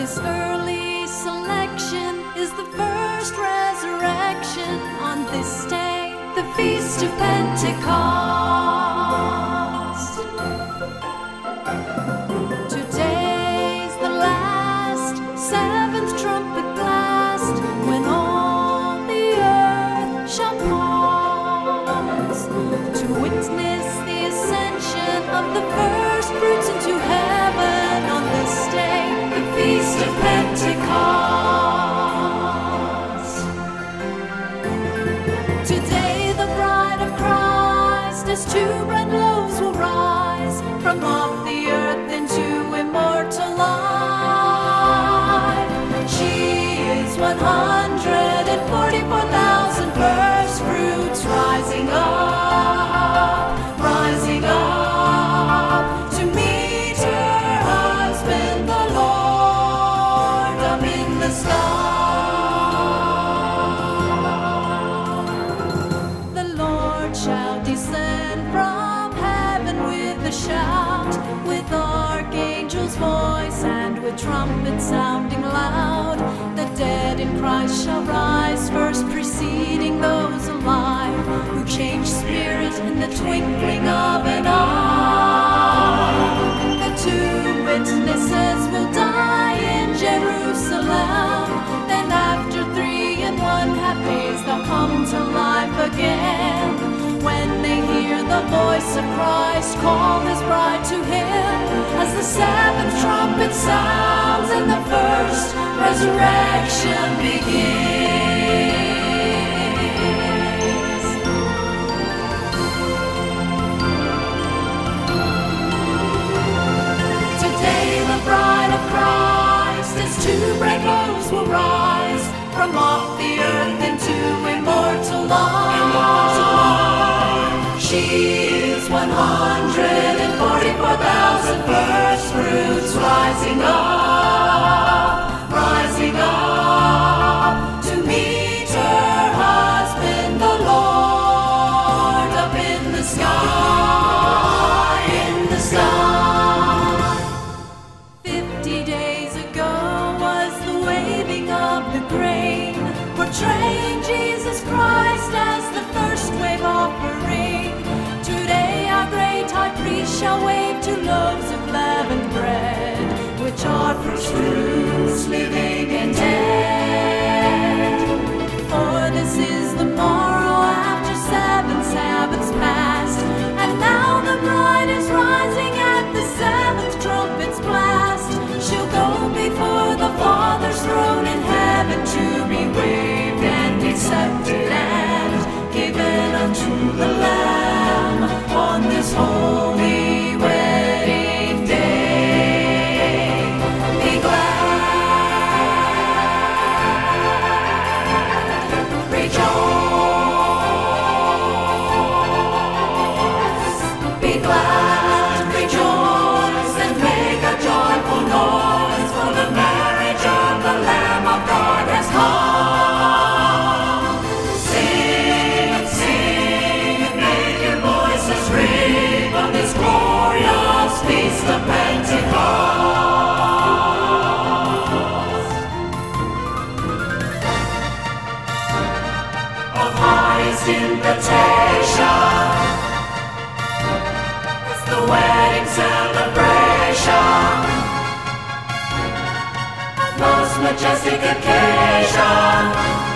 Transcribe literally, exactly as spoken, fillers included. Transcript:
This early selection is the first resurrection on this day, the Feast of Pentecost. Today's the last seventh trumpet blast, when all the earth shall pause to witness the ascension of the first fruits into heaven on this day, the Feast of Pentecost. Today the bride of Christ, as two bread loaves will rise from off the earth into immortal life. She is one hundred forty-four thousand first fruits rising up, rising up to meet her husband, the Lord, up in the sky. The Lord shall descend from heaven with a shout, with archangel's voice and with trumpets sounding loud. The dead in Christ shall rise first, preceding those alive, who change spirit in the twinkling of an eye. The two witnesses will die in Jerusalem, then after three and one half days they'll come to life again, when they hear the voice of Christ call his bride to him, as the seventh trumpet sounds and the first resurrection begins. Today the bride of Christ, as two bread loaves will rise from off the earth into immortal life. She is one hundred forty-four thousand first fruits rising up, rising up to meet her husband, the Lord, up in the sky, in the sky. Fifty days ago was the waving of the grain, portraying Jesus Christ as the first wave offering. Today our great high priest shall wave two loaves of leavened bread, which are first fruits, living and dead. For this is the morrow after seven Sabbaths past, and now the bride is rising at the seventh trumpet's blast. She'll go before the Father's throne in heaven to be waved and accepted and given unto the Lamb on this holy wedding day. Be glad, rejoice. Be glad, rejoice, and make a joyful noise, for the marriage of the Lamb of God has come. Sing, sing, and make your voices ring on this glorious Feast of Pentecost. Of highest invitation, it's the wedding celebration, most majestic occasion.